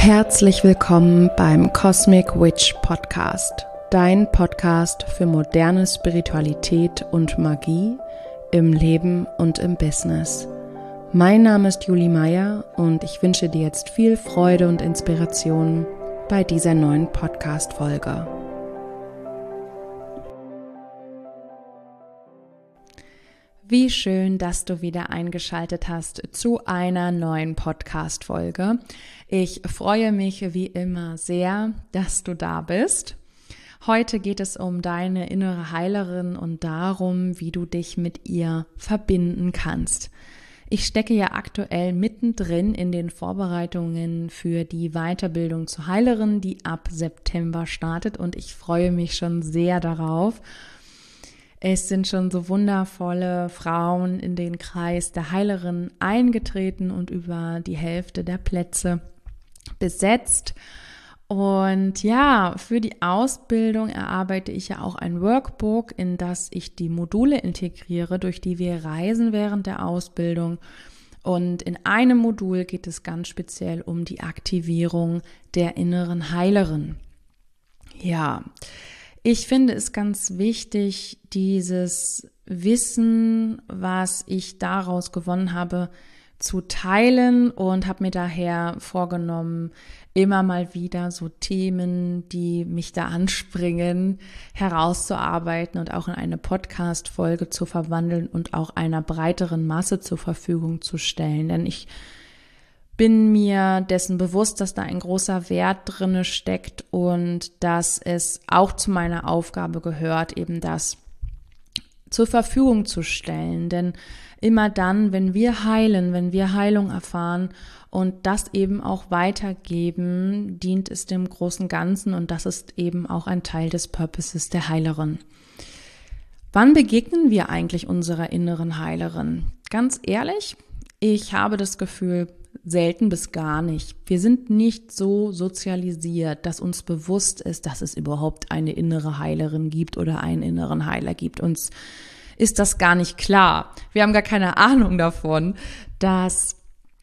Herzlich willkommen beim Cosmic Witch Podcast, dein Podcast für moderne Spiritualität und Magie im Leben und im Business. Mein Name ist Julie Meyer und ich wünsche dir jetzt viel Freude und Inspiration bei dieser neuen Podcast-Folge. Wie schön, dass du wieder eingeschaltet hast zu einer neuen Podcast-Folge. Ich freue mich wie immer sehr, dass du da bist. Heute geht es um deine innere Heilerin und darum, wie du dich mit ihr verbinden kannst. Ich stecke ja aktuell mittendrin in den Vorbereitungen für die Weiterbildung zur Heilerin, die ab September startet, und ich freue mich schon sehr darauf. Es sind schon so wundervolle Frauen in den Kreis der Heilerin eingetreten und über die Hälfte der Plätze besetzt. Und ja, für die Ausbildung erarbeite ich ja auch ein Workbook, in das ich die Module integriere, durch die wir reisen während der Ausbildung. Und in einem Modul geht es ganz speziell um die Aktivierung der inneren Heilerin. Ja, ich finde es ganz wichtig, dieses Wissen, was ich daraus gewonnen habe, zu teilen, und habe mir daher vorgenommen, immer mal wieder so Themen, die mich da anspringen, herauszuarbeiten und auch in eine Podcast-Folge zu verwandeln und auch einer breiteren Masse zur Verfügung zu stellen. Denn ich bin mir dessen bewusst, dass da ein großer Wert drinne steckt und dass es auch zu meiner Aufgabe gehört, eben das zur Verfügung zu stellen. Denn immer dann, wenn wir heilen, wenn wir Heilung erfahren und das eben auch weitergeben, dient es dem großen Ganzen, und das ist eben auch ein Teil des Purposes der Heilerin. Wann begegnen wir eigentlich unserer inneren Heilerin? Ganz ehrlich, ich habe das Gefühl, selten bis gar nicht. Wir sind nicht so sozialisiert, dass uns bewusst ist, dass es überhaupt eine innere Heilerin gibt oder einen inneren Heiler gibt. Uns ist das gar nicht klar. Wir haben gar keine Ahnung davon, dass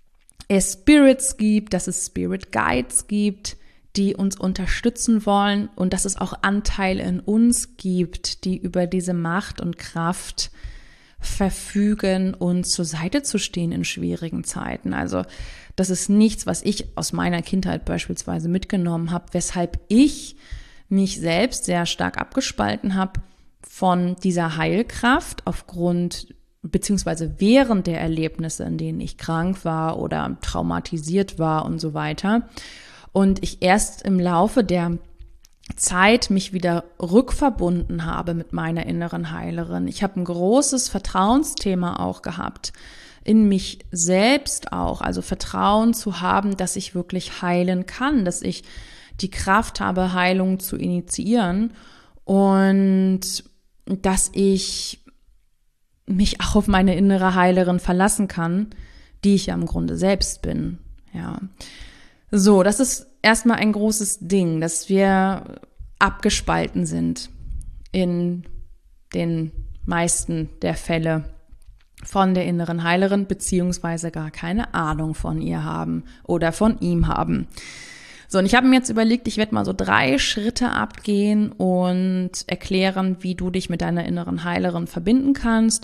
es Spirits gibt, dass es Spirit Guides gibt, die uns unterstützen wollen, und dass es auch Anteile in uns gibt, die über diese Macht und Kraft verfügen, uns zur Seite zu stehen in schwierigen Zeiten. Also das ist nichts, was ich aus meiner Kindheit beispielsweise mitgenommen habe, weshalb ich mich selbst sehr stark abgespalten habe von dieser Heilkraft aufgrund beziehungsweise während der Erlebnisse, in denen ich krank war oder traumatisiert war und so weiter. Und ich erst im Laufe der Zeit mich wieder rückverbunden habe mit meiner inneren Heilerin. Ich habe ein großes Vertrauensthema auch gehabt, in mich selbst auch, also Vertrauen zu haben, dass ich wirklich heilen kann, dass ich die Kraft habe, Heilung zu initiieren, und dass ich mich auch auf meine innere Heilerin verlassen kann, die ich ja im Grunde selbst bin. Ja. So, das ist erstmal ein großes Ding, dass wir abgespalten sind in den meisten der Fälle von der inneren Heilerin, beziehungsweise gar keine Ahnung von ihr haben oder von ihm haben. So, und ich habe mir jetzt überlegt, ich werde mal so 3 Schritte abgehen und erklären, wie du dich mit deiner inneren Heilerin verbinden kannst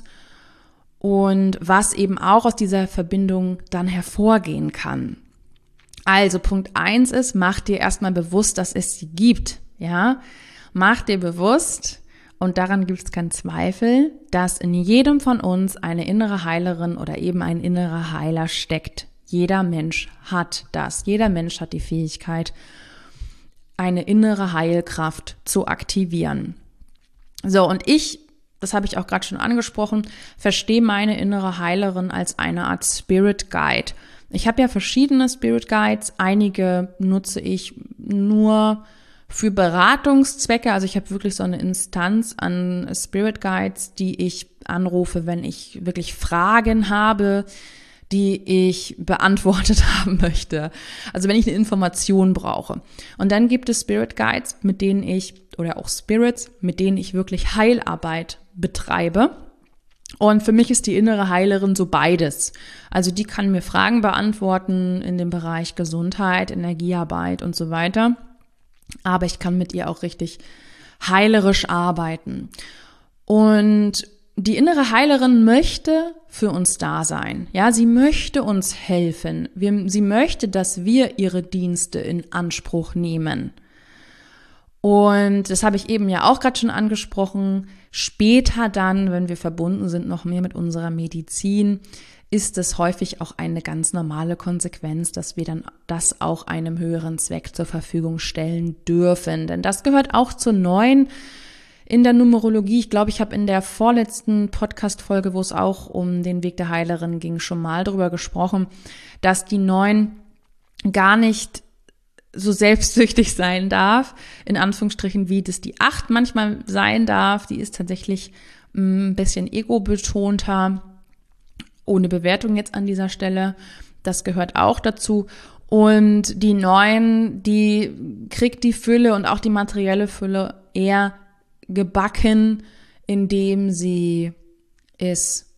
und was eben auch aus dieser Verbindung dann hervorgehen kann. Also Punkt 1 ist, mach dir erstmal bewusst, dass es sie gibt. Ja, mach dir bewusst, und daran gibt es keinen Zweifel, dass in jedem von uns eine innere Heilerin oder eben ein innerer Heiler steckt. Jeder Mensch hat das. Jeder Mensch hat die Fähigkeit, eine innere Heilkraft zu aktivieren. So, und ich, das habe ich auch gerade schon angesprochen, verstehe meine innere Heilerin als eine Art Spirit Guide. Ich habe ja verschiedene Spirit Guides, einige nutze ich nur für Beratungszwecke, also ich habe wirklich so eine Instanz an Spirit Guides, die ich anrufe, wenn ich wirklich Fragen habe, die ich beantwortet haben möchte. Also wenn ich eine Information brauche. Und dann gibt es Spirit Guides, mit denen ich, oder auch Spirits, mit denen ich wirklich Heilarbeit betreibe. Und für mich ist die innere Heilerin so beides. Also die kann mir Fragen beantworten in dem Bereich Gesundheit, Energiearbeit und so weiter. Aber ich kann mit ihr auch richtig heilerisch arbeiten. Und die innere Heilerin möchte für uns da sein. Ja, sie möchte uns helfen. Sie möchte, dass wir ihre Dienste in Anspruch nehmen. Und das habe ich eben ja auch gerade schon angesprochen. Später dann, wenn wir verbunden sind, noch mehr mit unserer Medizin, ist es häufig auch eine ganz normale Konsequenz, dass wir dann das auch einem höheren Zweck zur Verfügung stellen dürfen. Denn das gehört auch zur neuen in der Numerologie. Ich glaube, ich habe in der vorletzten Podcast-Folge, wo es auch um den Weg der Heilerin ging, schon mal drüber gesprochen, dass die 9 gar nicht so selbstsüchtig sein darf, in Anführungsstrichen, wie das die 8 manchmal sein darf. Die ist tatsächlich ein bisschen ego-betonter, ohne Bewertung jetzt an dieser Stelle. Das gehört auch dazu. Und die 9, die kriegt die Fülle und auch die materielle Fülle eher gebacken, indem sie es,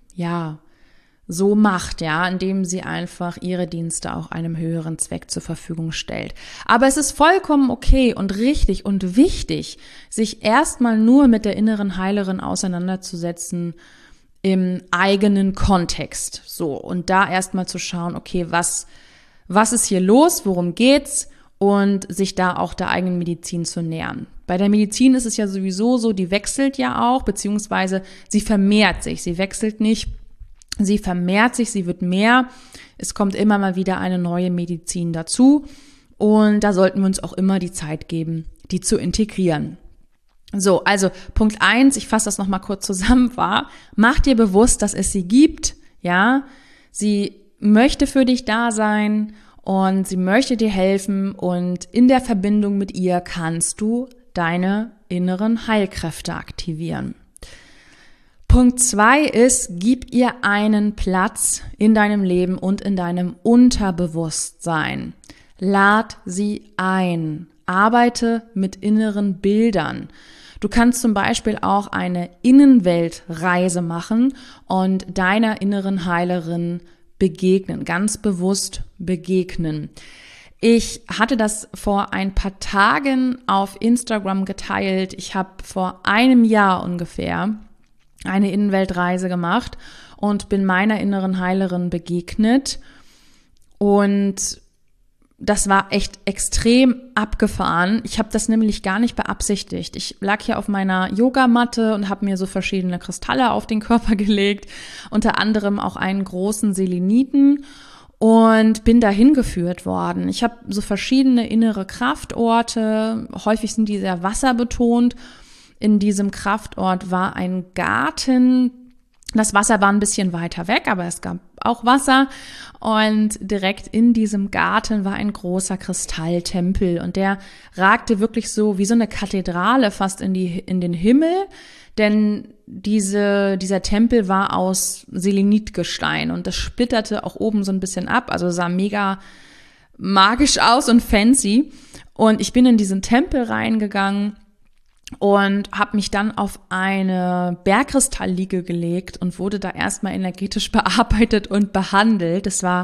so macht, indem sie einfach ihre Dienste auch einem höheren Zweck zur Verfügung stellt. Aber es ist vollkommen okay und richtig und wichtig, sich erstmal nur mit der inneren Heilerin auseinanderzusetzen im eigenen Kontext. So, und da erstmal zu schauen, okay, was ist hier los, worum geht's? Und sich da auch der eigenen Medizin zu nähern. Bei der Medizin ist es ja sowieso so, die wechselt ja auch, beziehungsweise sie vermehrt sich. Sie wechselt nicht, sie vermehrt sich, sie wird mehr. Es kommt immer mal wieder eine neue Medizin dazu. Und da sollten wir uns auch immer die Zeit geben, die zu integrieren. So, also Punkt 1, ich fasse das nochmal kurz zusammen, mach dir bewusst, dass es sie gibt. Ja, sie möchte für dich da sein. Und sie möchte dir helfen und in der Verbindung mit ihr kannst du deine inneren Heilkräfte aktivieren. Punkt 2 ist, gib ihr einen Platz in deinem Leben und in deinem Unterbewusstsein. Lad sie ein. Arbeite mit inneren Bildern. Du kannst zum Beispiel auch eine Innenweltreise machen und deiner inneren Heilerin begegnen, ganz bewusst begegnen. Ich hatte das vor ein paar Tagen auf Instagram geteilt. Ich habe vor einem Jahr ungefähr eine Innenweltreise gemacht und bin meiner inneren Heilerin begegnet. Und das war echt extrem abgefahren. Ich habe das nämlich gar nicht beabsichtigt. Ich lag hier auf meiner Yogamatte und habe mir so verschiedene Kristalle auf den Körper gelegt, unter anderem auch einen großen Seleniten und bin dahin geführt worden. Ich habe so verschiedene innere Kraftorte, häufig sind die sehr wasserbetont. In diesem Kraftort war ein Garten. Das Wasser war ein bisschen weiter weg, aber es gab auch Wasser und direkt in diesem Garten war ein großer Kristalltempel und der ragte wirklich so wie so eine Kathedrale fast in den Himmel, denn dieser Tempel war aus Selenitgestein und das splitterte auch oben so ein bisschen ab, also sah mega magisch aus und fancy und ich bin in diesen Tempel reingegangen und habe mich dann auf eine Bergkristallliege gelegt und wurde da erstmal energetisch bearbeitet und behandelt. Das war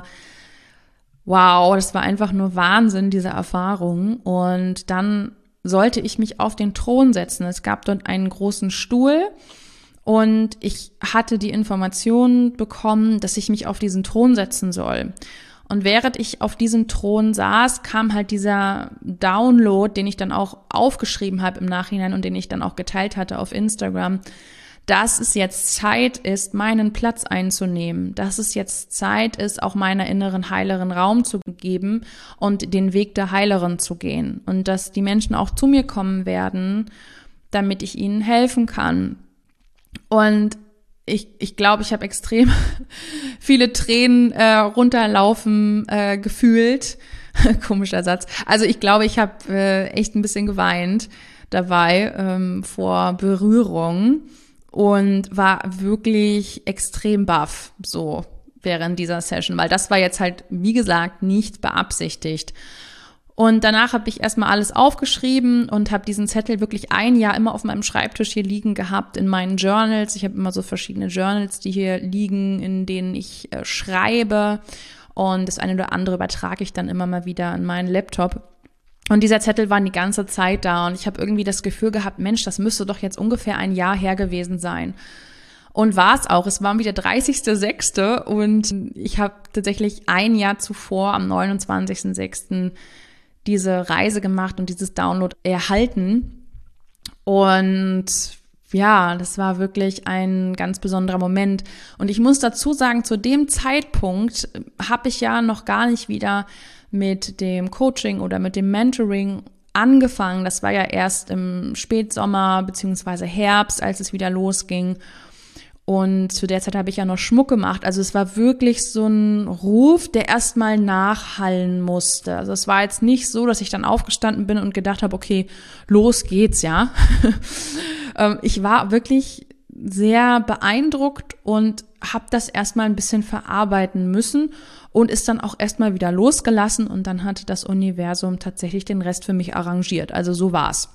einfach nur Wahnsinn, diese Erfahrung. Und dann sollte ich mich auf den Thron setzen. Es gab dort einen großen Stuhl und ich hatte die Information bekommen, dass ich mich auf diesen Thron setzen soll. Und während ich auf diesem Thron saß, kam halt dieser Download, den ich dann auch aufgeschrieben habe im Nachhinein und den ich dann auch geteilt hatte auf Instagram, dass es jetzt Zeit ist, meinen Platz einzunehmen, dass es jetzt Zeit ist, auch meiner inneren Heilerin Raum zu geben und den Weg der Heilerin zu gehen und dass die Menschen auch zu mir kommen werden, damit ich ihnen helfen kann. Und ich glaube, ich habe extrem viele Tränen runterlaufen gefühlt. Komischer Satz. Also ich glaube, ich habe echt ein bisschen geweint dabei vor Berührung und war wirklich extrem baff so während dieser Session, weil das war jetzt halt, wie gesagt, nicht beabsichtigt. Und danach habe ich erstmal alles aufgeschrieben und habe diesen Zettel wirklich ein Jahr immer auf meinem Schreibtisch hier liegen gehabt in meinen Journals. Ich habe immer so verschiedene Journals, die hier liegen, in denen ich schreibe. Und das eine oder andere übertrage ich dann immer mal wieder an meinen Laptop. Und dieser Zettel war die ganze Zeit da. Und ich habe irgendwie das Gefühl gehabt, Mensch, das müsste doch jetzt ungefähr ein Jahr her gewesen sein. Und war es auch. Es war wieder 30.06. Und ich habe tatsächlich ein Jahr zuvor, am 29.06., diese Reise gemacht und dieses Download erhalten. Und ja, das war wirklich ein ganz besonderer Moment. Und ich muss dazu sagen, zu dem Zeitpunkt habe ich ja noch gar nicht wieder mit dem Coaching oder mit dem Mentoring angefangen. Das war ja erst im Spätsommer bzw. Herbst, als es wieder losging. Und zu der Zeit habe ich ja noch Schmuck gemacht. Also es war wirklich so ein Ruf, der erstmal nachhallen musste. Also es war jetzt nicht so, dass ich dann aufgestanden bin und gedacht habe, okay, los geht's, ja. Ich war wirklich sehr beeindruckt und habe das erstmal ein bisschen verarbeiten müssen und ist dann auch erstmal wieder losgelassen. Und dann hat das Universum tatsächlich den Rest für mich arrangiert. Also so war's.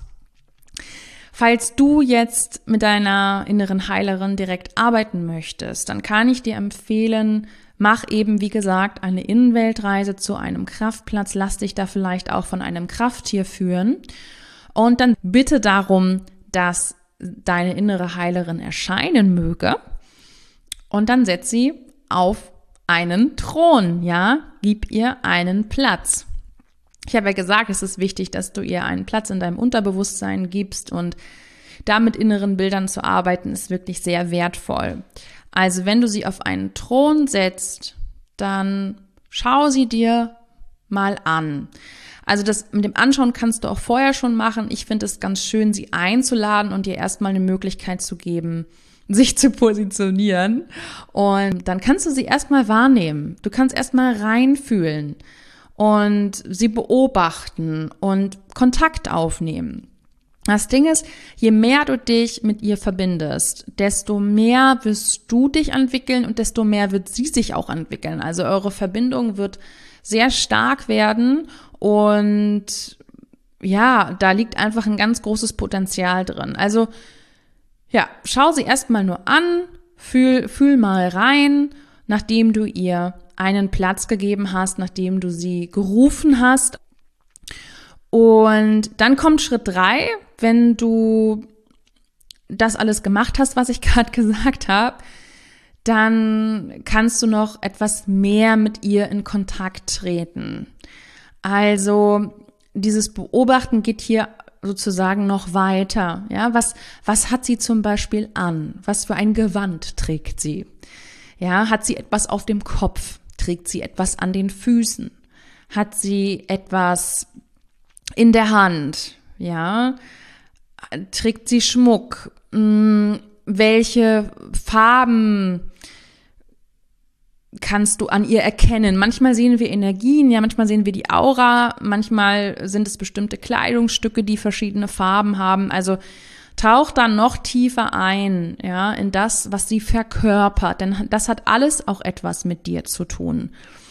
Falls du jetzt mit deiner inneren Heilerin direkt arbeiten möchtest, dann kann ich dir empfehlen, mach eben, wie gesagt, eine Innenweltreise zu einem Kraftplatz. Lass dich da vielleicht auch von einem Krafttier führen. Und dann bitte darum, dass deine innere Heilerin erscheinen möge. Und dann setz sie auf einen Thron, ja? Gib ihr einen Platz. Ich habe ja gesagt, es ist wichtig, dass du ihr einen Platz in deinem Unterbewusstsein gibst und da mit inneren Bildern zu arbeiten, ist wirklich sehr wertvoll. Also wenn du sie auf einen Thron setzt, dann schau sie dir mal an. Also das mit dem Anschauen kannst du auch vorher schon machen. Ich finde es ganz schön, sie einzuladen und ihr erstmal eine Möglichkeit zu geben, sich zu positionieren. Und dann kannst du sie erstmal wahrnehmen. Du kannst erstmal reinfühlen und sie beobachten und Kontakt aufnehmen. Das Ding ist, je mehr du dich mit ihr verbindest, desto mehr wirst du dich entwickeln und desto mehr wird sie sich auch entwickeln. Also eure Verbindung wird sehr stark werden und ja, da liegt einfach ein ganz großes Potenzial drin. Also ja, schau sie erstmal nur an, fühl mal rein, nachdem du ihr einen Platz gegeben hast, nachdem du sie gerufen hast. Und dann kommt Schritt 3, wenn du das alles gemacht hast, was ich gerade gesagt habe, dann kannst du noch etwas mehr mit ihr in Kontakt treten. Also dieses Beobachten geht hier sozusagen noch weiter. Ja, was hat sie zum Beispiel an? Was für ein Gewand trägt sie? Ja, hat sie etwas auf dem Kopf? Trägt sie etwas an den Füßen? Hat sie etwas in der Hand? Ja, trägt sie Schmuck? Welche Farben kannst du an ihr erkennen? Manchmal sehen wir Energien, ja, manchmal sehen wir die Aura, manchmal sind es bestimmte Kleidungsstücke, die verschiedene Farben haben. Also tauch dann noch tiefer ein, ja, in das, was sie verkörpert, denn das hat alles auch etwas mit dir zu tun.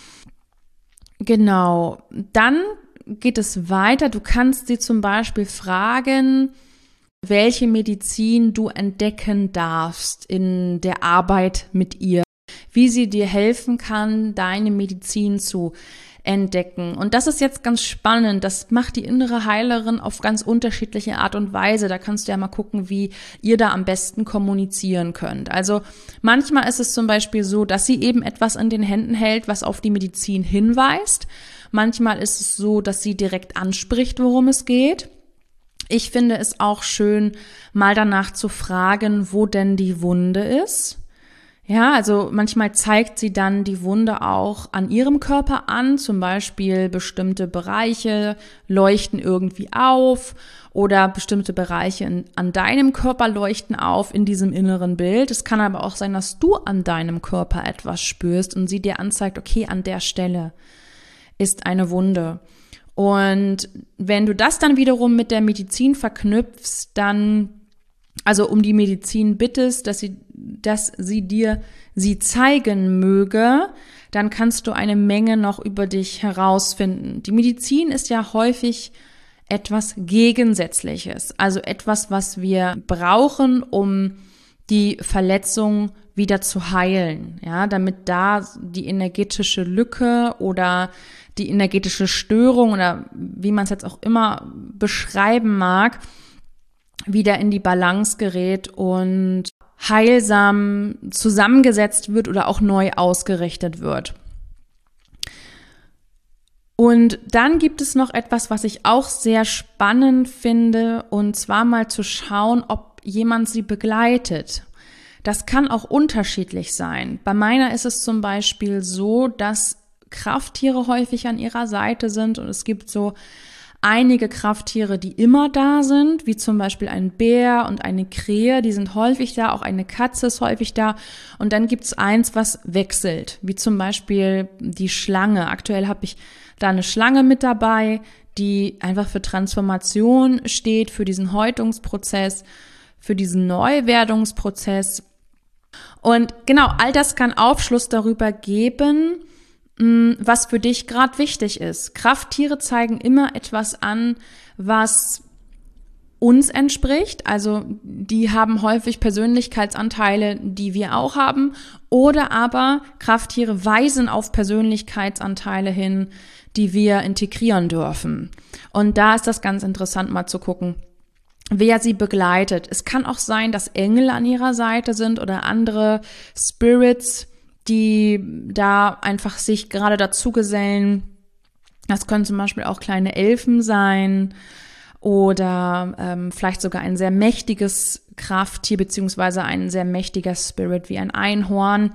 Genau, dann geht es weiter. Du kannst sie zum Beispiel fragen, welche Medizin du entdecken darfst in der Arbeit mit ihr, wie sie dir helfen kann, deine Medizin zu entdecken. Und das ist jetzt ganz spannend. Das macht die innere Heilerin auf ganz unterschiedliche Art und Weise. Da kannst du ja mal gucken, wie ihr da am besten kommunizieren könnt. Also manchmal ist es zum Beispiel so, dass sie eben etwas in den Händen hält, was auf die Medizin hinweist. Manchmal ist es so, dass sie direkt anspricht, worum es geht. Ich finde es auch schön, mal danach zu fragen, wo denn die Wunde ist. Ja, also manchmal zeigt sie dann die Wunde auch an ihrem Körper an, zum Beispiel bestimmte Bereiche leuchten irgendwie auf oder bestimmte Bereiche an deinem Körper leuchten auf in diesem inneren Bild. Es kann aber auch sein, dass du an deinem Körper etwas spürst und sie dir anzeigt, okay, an der Stelle ist eine Wunde. Und wenn du das dann wiederum mit der Medizin verknüpfst, dann also um die Medizin bittest, dass sie dir sie zeigen möge, dann kannst du eine Menge noch über dich herausfinden. Die Medizin ist ja häufig etwas Gegensätzliches, also etwas, was wir brauchen, um die Verletzung wieder zu heilen, ja, damit da die energetische Lücke oder die energetische Störung oder wie man es jetzt auch immer beschreiben mag, wieder in die Balance gerät und heilsam zusammengesetzt wird oder auch neu ausgerichtet wird. Und dann gibt es noch etwas, was ich auch sehr spannend finde, und zwar mal zu schauen, ob jemand sie begleitet. Das kann auch unterschiedlich sein. Bei meiner ist es zum Beispiel so, dass Krafttiere häufig an ihrer Seite sind und es gibt so einige Krafttiere, die immer da sind, wie zum Beispiel ein Bär und eine Krähe, die sind häufig da, auch eine Katze ist häufig da. Und dann gibt's eins, was wechselt, wie zum Beispiel die Schlange. Aktuell habe ich da eine Schlange mit dabei, die einfach für Transformation steht, für diesen Häutungsprozess, für diesen Neuwerdungsprozess. Und genau, all das kann Aufschluss darüber geben, was für dich gerade wichtig ist. Krafttiere zeigen immer etwas an, was uns entspricht. Also die haben häufig Persönlichkeitsanteile, die wir auch haben. Oder aber Krafttiere weisen auf Persönlichkeitsanteile hin, die wir integrieren dürfen. Und da ist das ganz interessant, mal zu gucken, wer sie begleitet. Es kann auch sein, dass Engel an ihrer Seite sind oder andere Spirits, die da einfach sich gerade dazu gesellen. Das können zum Beispiel auch kleine Elfen sein oder vielleicht sogar ein sehr mächtiges Krafttier beziehungsweise ein sehr mächtiger Spirit wie ein Einhorn.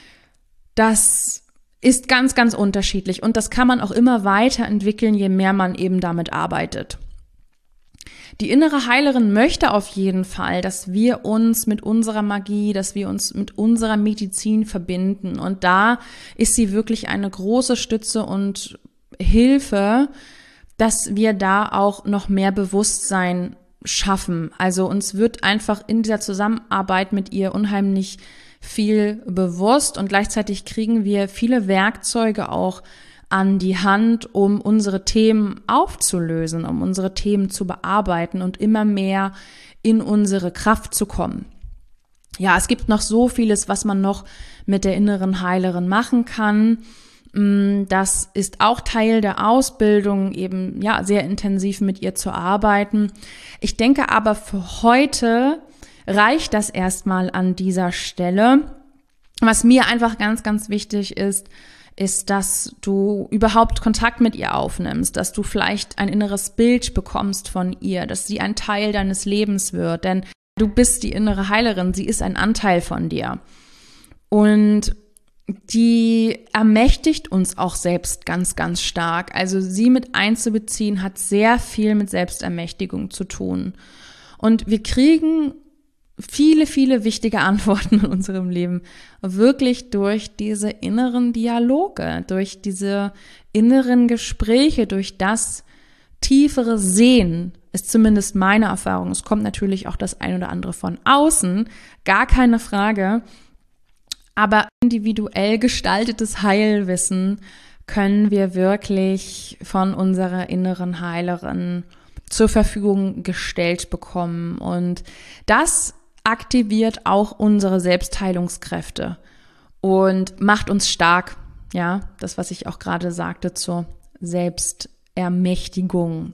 Das ist ganz, ganz unterschiedlich und das kann man auch immer weiterentwickeln, je mehr man eben damit arbeitet. Die innere Heilerin möchte auf jeden Fall, dass wir uns mit unserer Magie, dass wir uns mit unserer Medizin verbinden. Und da ist sie wirklich eine große Stütze und Hilfe, dass wir da auch noch mehr Bewusstsein schaffen. Also uns wird einfach in dieser Zusammenarbeit mit ihr unheimlich viel bewusst und gleichzeitig kriegen wir viele Werkzeuge auch an die Hand, um unsere Themen aufzulösen, um unsere Themen zu bearbeiten und immer mehr in unsere Kraft zu kommen. Ja, es gibt noch so vieles, was man noch mit der inneren Heilerin machen kann. Das ist auch Teil der Ausbildung, eben ja sehr intensiv mit ihr zu arbeiten. Ich denke aber für heute reicht das erstmal an dieser Stelle. Was mir einfach ganz, ganz wichtig ist, dass du überhaupt Kontakt mit ihr aufnimmst, dass du vielleicht ein inneres Bild bekommst von ihr, dass sie ein Teil deines Lebens wird, denn du bist die innere Heilerin, sie ist ein Anteil von dir. Und die ermächtigt uns auch selbst ganz, ganz stark. Also sie mit einzubeziehen hat sehr viel mit Selbstermächtigung zu tun. Und wir kriegen viele, viele wichtige Antworten in unserem Leben wirklich durch diese inneren Dialoge, durch diese inneren Gespräche, durch das tiefere Sehen, ist zumindest meine Erfahrung. Es kommt natürlich auch das ein oder andere von außen, gar keine Frage. Aber individuell gestaltetes Heilwissen können wir wirklich von unserer inneren Heilerin zur Verfügung gestellt bekommen. Und das aktiviert auch unsere Selbstheilungskräfte und macht uns stark. Ja, das, was ich auch gerade sagte zur Selbstermächtigung.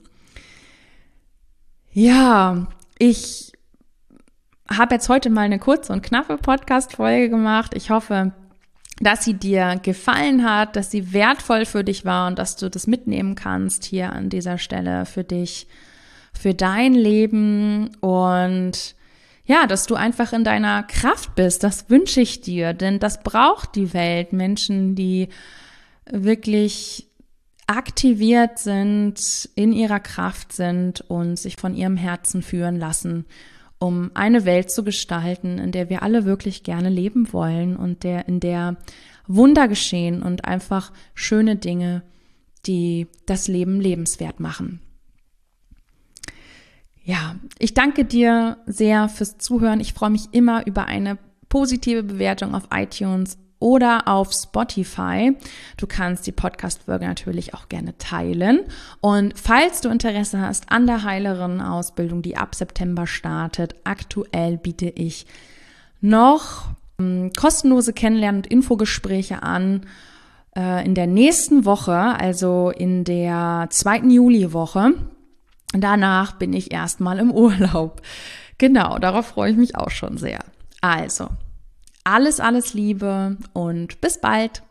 Ja, ich habe jetzt heute mal eine kurze und knappe Podcast-Folge gemacht. Ich hoffe, dass sie dir gefallen hat, dass sie wertvoll für dich war und dass du das mitnehmen kannst hier an dieser Stelle für dich, für dein Leben und ja, dass du einfach in deiner Kraft bist. Das wünsche ich dir, denn das braucht die Welt. Menschen, die wirklich aktiviert sind, in ihrer Kraft sind und sich von ihrem Herzen führen lassen, um eine Welt zu gestalten, in der wir alle wirklich gerne leben wollen und in der Wunder geschehen und einfach schöne Dinge, die das Leben lebenswert machen. Ja, ich danke dir sehr fürs Zuhören. Ich freue mich immer über eine positive Bewertung auf iTunes oder auf Spotify. Du kannst die Podcast-Folge natürlich auch gerne teilen. Und falls du Interesse hast an der Heilerinnen-Ausbildung, die ab September startet, aktuell biete ich noch kostenlose Kennenlernen- und Infogespräche an. In der nächsten Woche, also in der 2. Juliwoche. Danach bin ich erstmal im Urlaub. Genau, darauf freue ich mich auch schon sehr. Also, alles Liebe und bis bald.